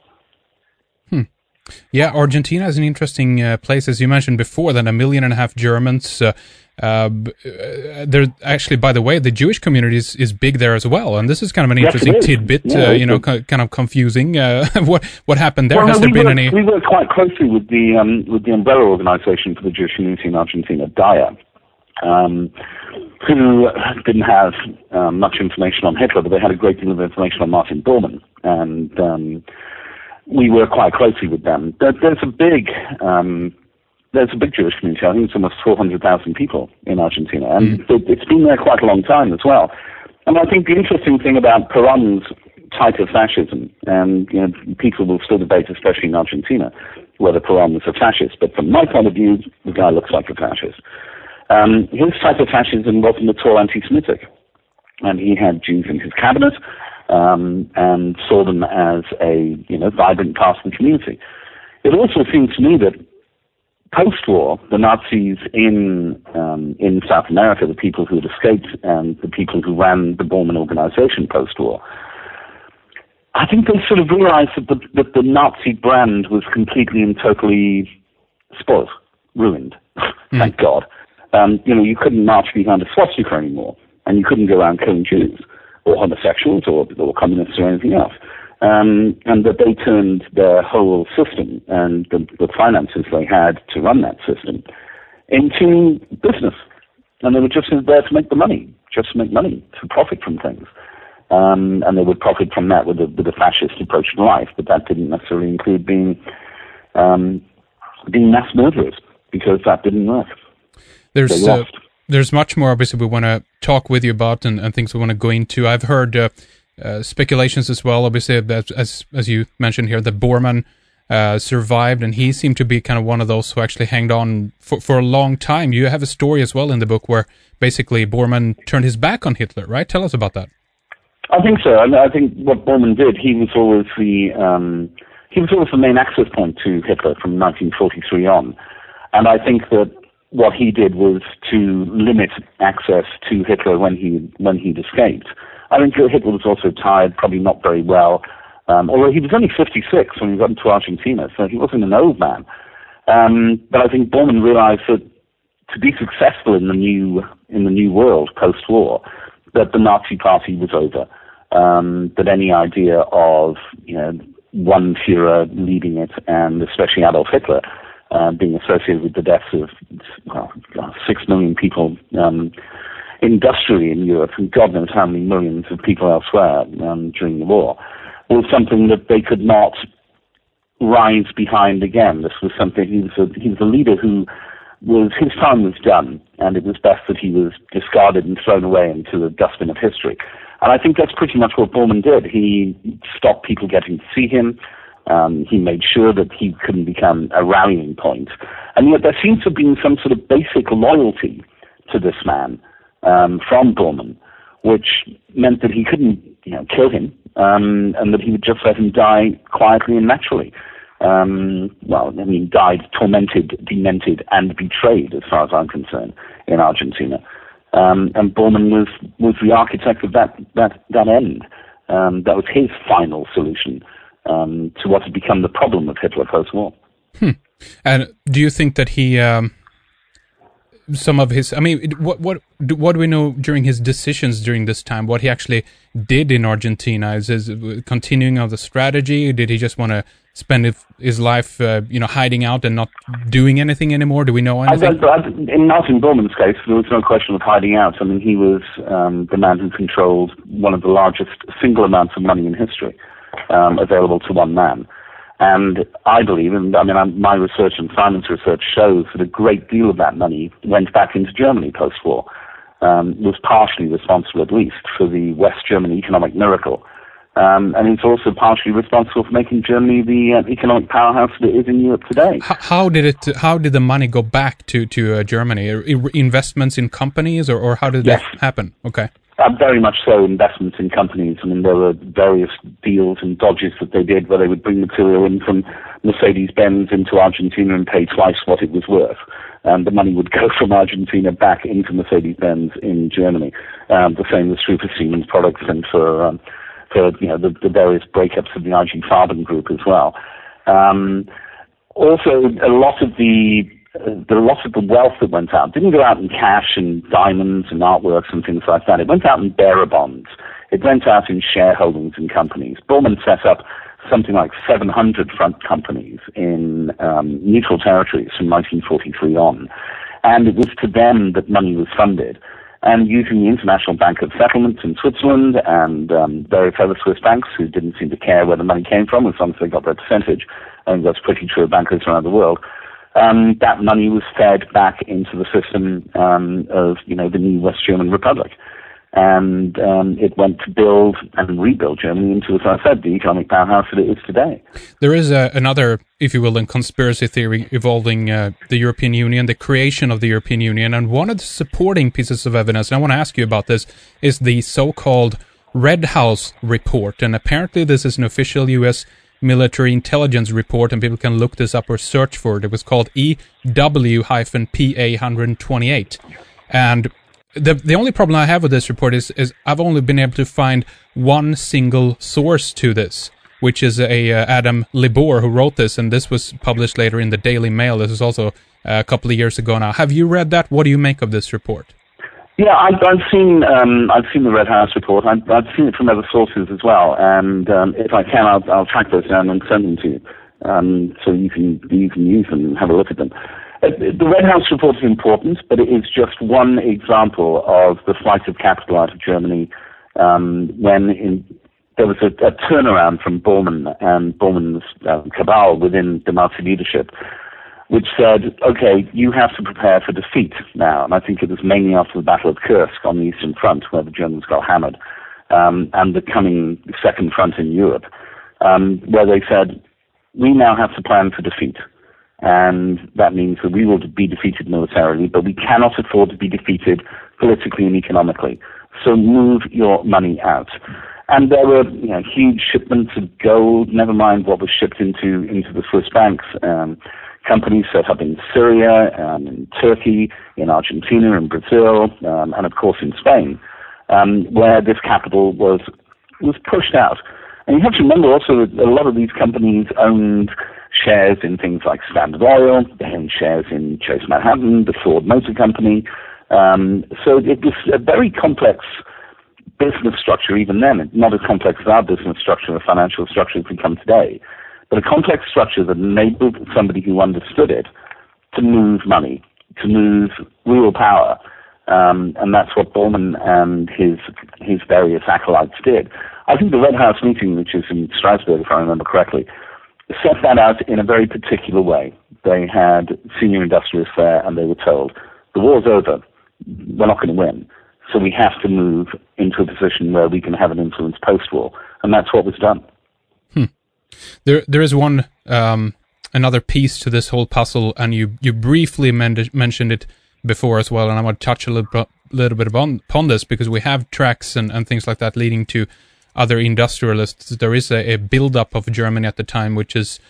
Yeah, Argentina is an interesting place, as you mentioned before. That 1.5 million Germans. There actually, by the way, the Jewish community is big there as well, and this is kind of an interesting tidbit. Kind of confusing. What happened there? Well, Has there been any? We worked quite closely with the umbrella organization for the Jewish community in Argentina, DIA. Who didn't have much information on Hitler, but they had a great deal of information on Martin Bormann, and we work quite closely with them. There's a big Jewish community. I think it's almost 400,000 people in Argentina, and it's been there quite a long time as well. And I think the interesting thing about Perón's type of fascism, and people will still debate, especially in Argentina, whether Perón was a fascist. But from my point of view, the guy looks like a fascist. His type of fascism wasn't at all anti-Semitic, and he had Jews in his cabinet and saw them as a vibrant part of the community. It also seems to me that post-war, the Nazis in South America, the people who had escaped and the people who ran the Bormann organization post-war, I think they sort of realized that the Nazi brand was completely and totally spoiled, ruined. Thank God. You couldn't march behind a swastika anymore, and you couldn't go around killing Jews or homosexuals or communists or anything else. And that they turned their whole system and the finances they had to run that system into business. And they were just there to make the money, just to make money, to profit from things. And they would profit from that with a fascist approach to life, but that didn't necessarily include being mass murderers, because that didn't work. There's much more, obviously, we want to talk with you about and things we want to go into. I've heard speculations as well, obviously, that, as you mentioned here, that Bormann survived, and he seemed to be kind of one of those who actually hanged on for a long time. You have a story as well in the book where basically Bormann turned his back on Hitler, right? Tell us about that. I think so. I think what Bormann did, he was always the main access point to Hitler from 1943 on, and I think that what he did was to limit access to Hitler when he'd escaped. I think Hitler was also tired, probably not very well, although he was only 56 when he got into Argentina, so he wasn't an old man. But I think Bormann realized that to be successful in the new world post-war, that the Nazi Party was over. That any idea of one Führer leading it, and especially Adolf Hitler, being associated with the deaths of 6 million people industrially in Europe, and God knows how many millions of people elsewhere during the war, was something that they could not rise behind again. This was something, he was a leader who his time was done, and it was best that he was discarded and thrown away into the dustbin of history. And I think that's pretty much what Bormann did. He stopped people getting to see him. He made sure that he couldn't become a rallying point. And yet there seems to have been some sort of basic loyalty to this man from Bormann, which meant that he couldn't kill him, and that he would just let him die quietly and naturally. Died tormented, demented, and betrayed, as far as I'm concerned, in Argentina. And Bormann was the architect of that end. That was his final solution to what had become the problem of Hitler post-war. And do you think that he, some of his? I mean, what do we know during his decisions during this time? What he actually did in Argentina? Is his continuing of the strategy? Did he just want to spend his life, hiding out and not doing anything anymore? Do we know anything? In Martin Bormann's case, there was no question of hiding out. I mean, he was the man who controlled one of the largest single amounts of money in history available to one man. And I believe, my research and Simon's research shows that a great deal of that money went back into Germany post-war, was partially responsible, at least, for the West German economic miracle. And it's also partially responsible for making Germany the economic powerhouse that it is in Europe today. How did the money go back to Germany? Investments in companies, or how did that happen? Okay. Very much so, investments in companies. I mean, there were various deals and dodges that they did where they would bring material in from Mercedes-Benz into Argentina and pay twice what it was worth. And the money would go from Argentina back into Mercedes-Benz in Germany. The same was true for Siemens products and for the various breakups of the IG Farben group as well. Also, a lot of the wealth that went out didn't go out in cash and diamonds and artworks and things like that. It went out in bearer bonds. It went out in shareholdings in companies. Bormann set up something like 700 front companies in neutral territories from 1943 on. And it was to them that money was funded. And using the International Bank of Settlements in Switzerland and various other Swiss banks who didn't seem to care where the money came from as long as they got their percentage, I think that's pretty true of bankers around the world, that money was fed back into the system of the new West German Republic. And it went to build and rebuild Germany into, as I said, the economic powerhouse that it is today. There is another, if you will, conspiracy theory involving the European Union, the creation of the European Union, and one of the supporting pieces of evidence, and I want to ask you about this, is the so-called Red House report. And apparently this is an official U.S. military intelligence report, and people can look this up or search for it. It was called EW-PA-128. And the only problem I have with this report is I've only been able to find one single source to this, which is Adam Libor, who wrote this, and this was published later in the Daily Mail. This is also a couple of years ago now. Have you read that? What do you make of this report? Yeah, I've seen the Red House report. I've seen it from other sources as well, and if I can, I'll track those down and send them to you, so you can use them and have a look at them. The Red House report is important, but it is just one example of the flight of capital out of Germany when there was a turnaround from Bormann and Bormann's cabal within the Nazi leadership, which said, okay, you have to prepare for defeat now. And I think it was mainly after the Battle of Kursk on the Eastern Front where the Germans got hammered, and the coming Second Front in Europe, where they said, we now have to plan for defeat. And that means that we will be defeated militarily, but we cannot afford to be defeated politically and economically. So move your money out. And there were huge shipments of gold, never mind what was shipped into the Swiss banks. Companies set up in Syria, in Turkey, in Argentina, in Brazil, and of course in Spain, where this capital was pushed out. And you have to remember also that a lot of these companies owned shares in things like Standard Oil, they owned shares in Chase Manhattan, the Ford Motor Company. So it was a very complex business structure even then, not as complex as our business structure or financial structure as we come today, but a complex structure that enabled somebody who understood it to move money, to move real power. And that's what Bormann and his various acolytes did. I think the Red House meeting, which is in Strasbourg, if I remember correctly, set that out in a very particular way. They had senior industrialists there, and they were told, the war's over, we're not going to win, so we have to move into a position where we can have an influence post-war, and that's what was done. There is one another piece to this whole puzzle, and you briefly mentioned it before as well, and I want to touch a little bit upon this, because we have tracks and things like that leading to other industrialists. There is a build-up of Germany at the time, which is,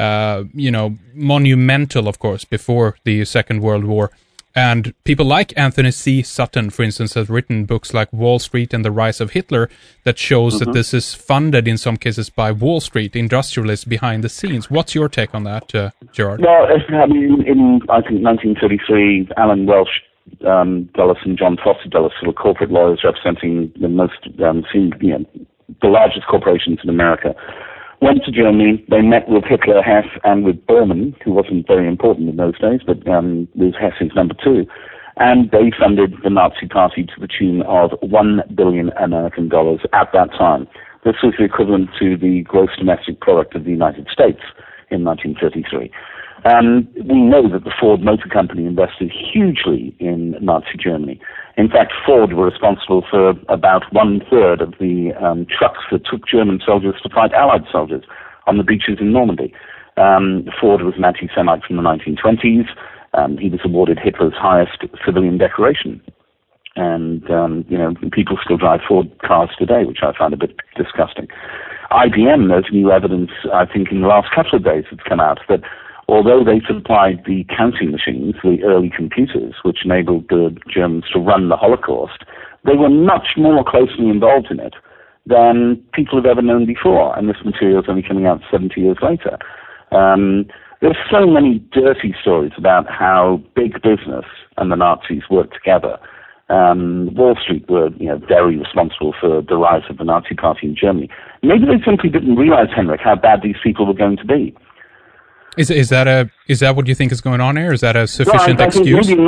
monumental, of course, before the Second World War. And people like Anthony C. Sutton, for instance, have written books like Wall Street and the Rise of Hitler that shows that this is funded in some cases by Wall Street, industrialists behind the scenes. What's your take on that, Gerard? Well, I think 1933, Alan Welsh Dulles and John Foster Dulles, who were corporate lawyers representing the the largest corporations in America, went to Germany. They met with Hitler, Hess, and with Bormann, who wasn't very important in those days, but was Hess's number two. And they funded the Nazi Party to the tune of $1 billion American dollars at that time. This was the equivalent to the gross domestic product of the United States in 1933. We know that the Ford Motor Company invested hugely in Nazi Germany. In fact, Ford were responsible for about 1/3 of the trucks that took German soldiers to fight Allied soldiers on the beaches in Normandy. Ford was an anti-Semite from the 1920s. He was awarded Hitler's highest civilian decoration. And, people still drive Ford cars today, which I find a bit disgusting. IBM, there's new evidence, I think, in the last couple of days that's come out that although they supplied the counting machines, the early computers, which enabled the Germans to run the Holocaust, they were much more closely involved in it than people have ever known before. And this material is only coming out 70 years later. There's so many dirty stories about how big business and the Nazis worked together. Wall Street were, very responsible for the rise of the Nazi Party in Germany. Maybe they simply didn't realize, Henrik, how bad these people were going to be. Is that what you think is going on here? Is that a sufficient excuse? I think maybe in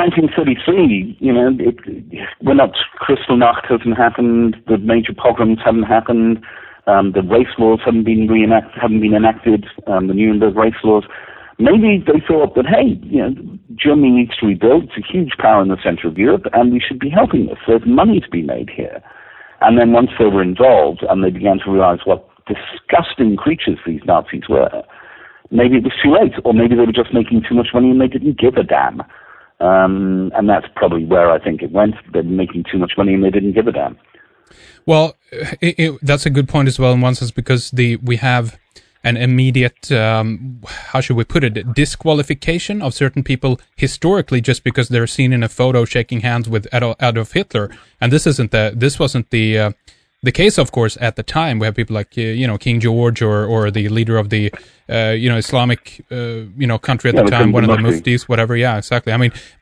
1933, when that Kristallnacht hasn't happened, the major pogroms haven't happened, the race laws haven't been enacted, the Nuremberg race laws. Maybe they thought that, hey, Germany needs to rebuild. It's a huge power in the center of Europe, and we should be helping this. There's money to be made here. And then once they were involved and they began to realize what disgusting creatures these Nazis were, maybe it was too late, or maybe they were just making too much money and they didn't give a damn. And that's probably where I think it went. They were making too much money and they didn't give a damn. Well, that's a good point as well in one sense, because we have an immediate, how should we put it, disqualification of certain people historically just because they're seen in a photo shaking hands with Adolf Hitler. And this wasn't the case, of course, at the time. We have people like, King George or the leader of the, Islamic, country at the time, one of the muftis, whatever. Yeah, exactly.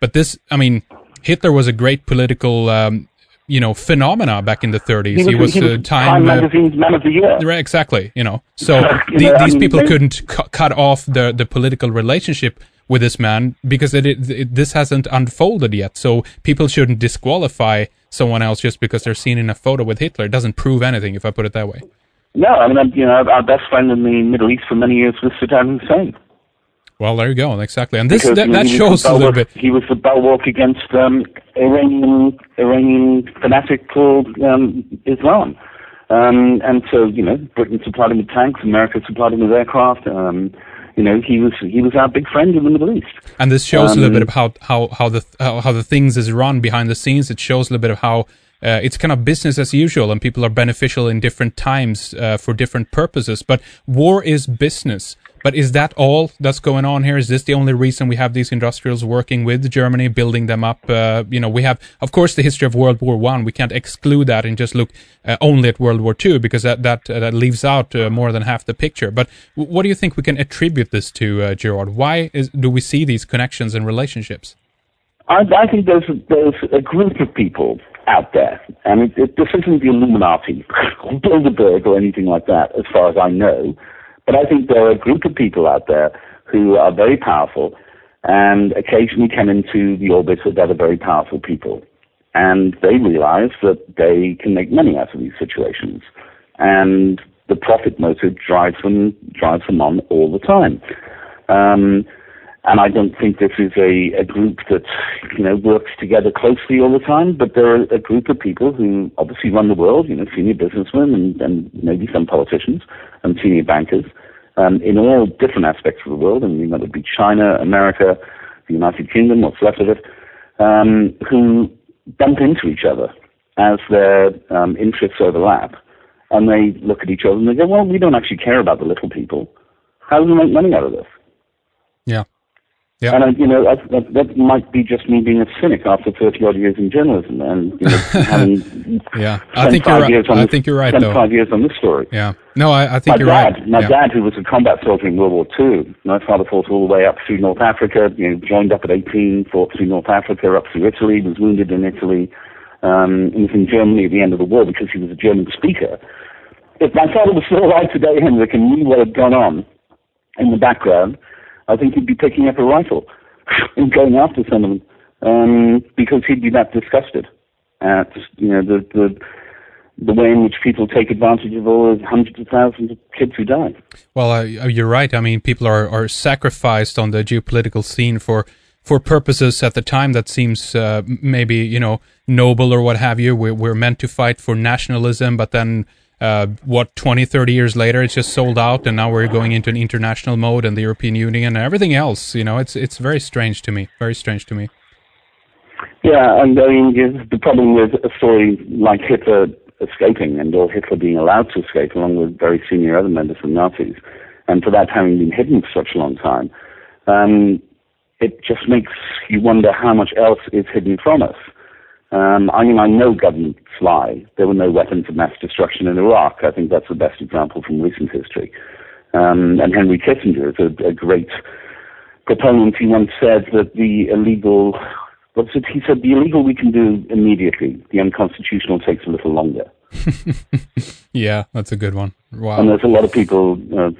Hitler was a great political, phenomena back in the 30s. He was Time Magazine's Man of the Year. Right, exactly. So these people couldn't cut off the political relationship with this man because this hasn't unfolded yet. So people shouldn't disqualify someone else just because they're seen in a photo with Hitler. It doesn't prove anything, if I put it that way. No, our best friend in the Middle East for many years was Saddam Hussein. Well, there you go, exactly. And that shows a little bit. He was the bulwark against Iranian fanatical Islam. And so, Britain supplied him with tanks, America supplied him with aircraft. He was our big friend in the Middle East. And this shows a little bit of how the things is run behind the scenes. It shows a little bit of how it's kind of business as usual, and people are beneficial in different times for different purposes. But war is business. But is that all that's going on here? Is this the only reason we have these industrials working with Germany, building them up? We have, of course, the history of World War I. We can't exclude that and just look only at World War II because that leaves out more than half the picture. But what do you think we can attribute this to, Gerard? Why do we see these connections and relationships? I think there's a group of people out there, and this isn't the Illuminati or Bilderberg or anything like that, as far as I know. But I think there are a group of people out there who are very powerful and occasionally come into the orbit of other very powerful people. And they realize that they can make money out of these situations. And the profit motive drives them on all the time. And I don't think this is a group that, works together closely all the time, but there are a group of people who obviously run the world, senior businessmen and maybe some politicians and senior bankers in all different aspects of the world. That would be China, America, the United Kingdom, what's left of it, who bump into each other as their interests overlap. And they look at each other and they go, well, we don't actually care about the little people. How do we make money out of this? Yeah. Yeah. And that might be just me being a cynic after 30-odd years in journalism, and having I think you're right. I think you're right, though. 5 years on this story. Yeah. No, I think you're right. My dad, who was a combat soldier in World War II, my father fought all the way up through North Africa. Joined up at 18, fought through North Africa, up through Italy, was wounded in Italy, and was in Germany at the end of the war because he was a German speaker. If my father was still alive today, Henrik, and knew what had gone on in the background, I think he'd be picking up a rifle and going after some of them, because he'd be that disgusted at the way in which people take advantage of all the hundreds of thousands of kids who die. Well, you're right. I mean, people are sacrificed on the geopolitical scene for purposes at the time that seems maybe noble or what have you. We're meant to fight for nationalism, but then 20, 30 years later, it's just sold out, and now we're going into an international mode and the European Union and everything else. It's very strange to me. Very strange to me. Yeah, and I mean, the problem with a story like Hitler escaping or Hitler being allowed to escape, along with very senior other members of Nazis, and for that having been hidden for such a long time, it just makes you wonder how much else is hidden from us. I know governments lie. There were no weapons of mass destruction in Iraq. I think that's the best example from recent history. And Henry Kissinger is a great proponent. He once said that the illegal we can do immediately. The unconstitutional takes a little longer. Yeah, that's a good one. Wow. And there's a lot of people,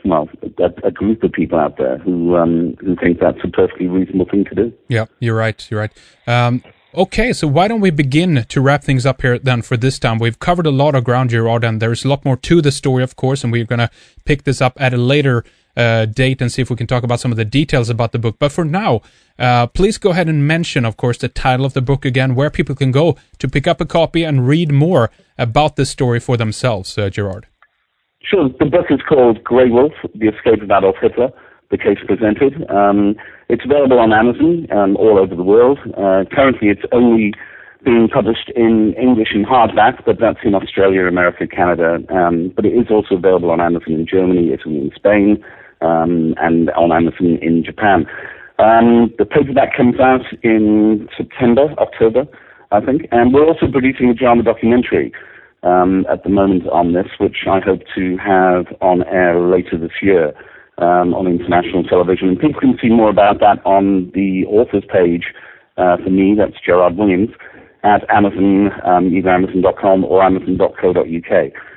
a group of people out there who think that's a perfectly reasonable thing to do. Yeah, you're right. Okay, so why don't we begin to wrap things up here then for this time? We've covered a lot of ground, Gerard, and there's a lot more to the story, of course, and we're going to pick this up at a later date and see if we can talk about some of the details about the book. But for now, please go ahead and mention, of course, the title of the book again, where people can go to pick up a copy and read more about this story for themselves, Gerard. Sure. The book is called Grey Wolf, The Escape of Adolf Hitler, The Case Presented. It's available on Amazon all over the world. Currently, it's only being published in English in hardback, but that's in Australia, America, Canada. But it is also available on Amazon in Germany, Italy, and Spain, and on Amazon in Japan. The paperback comes out in October, I think. And we're also producing a drama documentary at the moment on this, which I hope to have on air later this year. On international television. And people can see more about that on the author's page for me, that's Gerard Williams, at Amazon, either Amazon.com or Amazon.co.uk.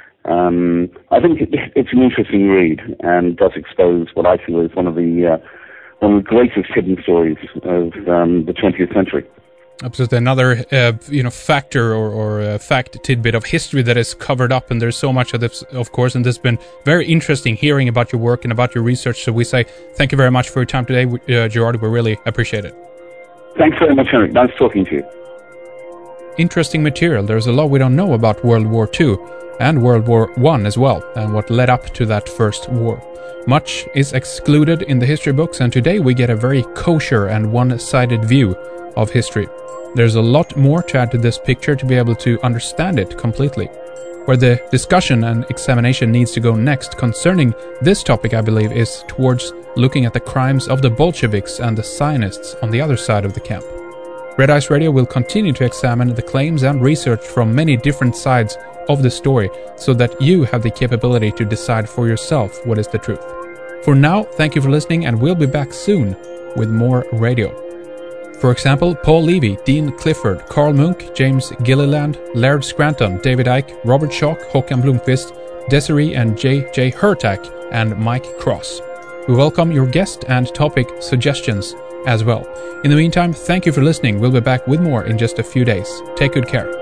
I think it's an interesting read and does expose what I feel is one of the greatest hidden stories of the 20th century. Absolutely. Another, factor or fact tidbit of history that is covered up, and there's so much of this, of course, and this has been very interesting hearing about your work and about your research. So we say thank you very much for your time today, Gerard. We really appreciate it. Thanks very much, Henrik. Nice talking to you. Interesting material. There's a lot we don't know about World War II and World War I as well, and what led up to that first war. Much is excluded in the history books, and today we get a very kosher and one-sided view of history. There's a lot more to add to this picture to be able to understand it completely. Where the discussion and examination needs to go next concerning this topic, I believe, is towards looking at the crimes of the Bolsheviks and the Zionists on the other side of the camp. Red Ice Radio will continue to examine the claims and research from many different sides of the story so that you have the capability to decide for yourself what is the truth. For now, thank you for listening, and we'll be back soon with more radio. For example, Paul Levy, Dean Clifford, Carl Munk, James Gilliland, Laird Scranton, David Icke, Robert Schock, Håkan Blomqvist, Desiree and J.J. Hurtak, and Mike Cross. We welcome your guest and topic suggestions as well. In the meantime, thank you for listening. We'll be back with more in just a few days. Take good care.